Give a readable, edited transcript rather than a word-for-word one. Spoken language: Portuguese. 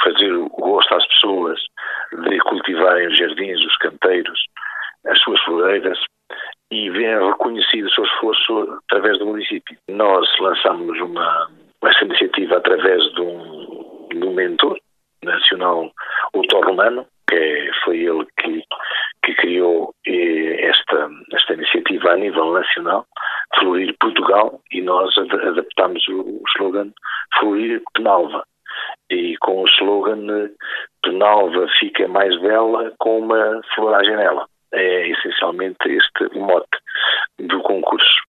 fazer o gosto às pessoas de cultivarem os jardins, os canteiros, as suas floreiras, e verem reconhecido o seu esforço através do município. Nós lançámos essa iniciativa através de um mentor nacional, o Tó Romano, foi ele que criou esta iniciativa a nível nacional, Florir Portugal, e nós adaptámos o slogan Florir Penalva. E com o slogan Penalva fica mais bela com uma floragem nela. É essencialmente este o mote do concurso.